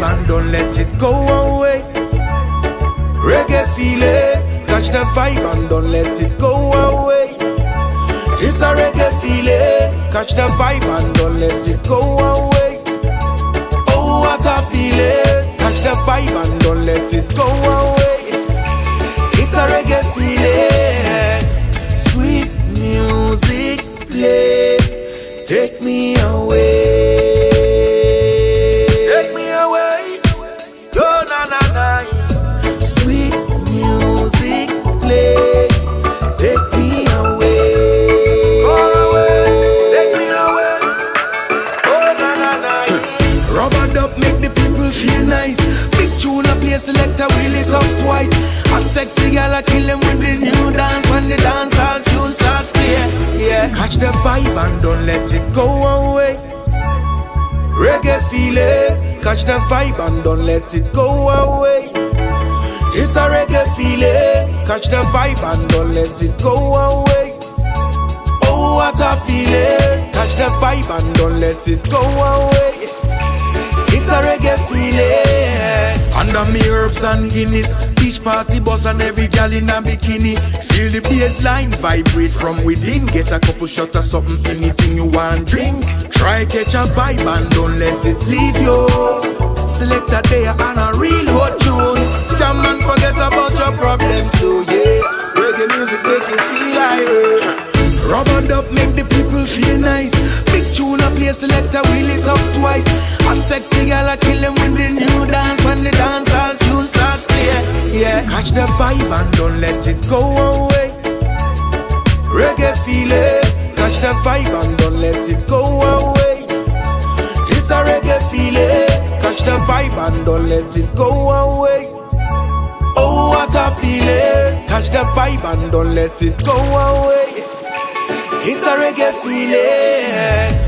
and don't let it go away. Reggae feeling, catch the vibe and don't let it go away. It's a reggae feeling, catch the vibe and don't let it go away. Oh, what a feeling, catch the vibe and don't let it go away. It's a reggae feeling, sweet music play, take me away. Take me away, oh na na na. Sweet music play, take me away. Far away, take me away, oh na na na. Rubber dub make the people feel nice. Big tune a play, selector wheel it up twice. Hot sexy gal a kill them with the new dance. When the dance all tune start play, yeah. Catch the vibe and don't let it go away. Reggae feeling, catch the vibe and don't let it go away. It's a reggae feeling, catch the vibe and don't let it go away. Oh, what a feeling, catch the vibe and don't let it go away. It's a reggae feeling. Under me herbs and Guinness, beach party boss and every gal in a bikini. Feel the bassline vibrate from within. Get a couple shots of something, anything you want drink. Try catch a vibe and don't let it leave you. Select a day and a real hot tunes. Jam and forget about your problems. So yeah, reggae music make you feel like rubber dub make the people feel nice. Big tune a play, selector wheel it up twice. Hot sexy gal a kill them with the new dance. When the dance all tunes start play, yeah. Catch the vibe and don't let it go away. Reggae feeling, catch the vibe and don't let it go away. It's a reggae feeling, catch the vibe and don't let it go away. Oh, what a feeling, catch the vibe and don't let it go away. It's a reggae feeling.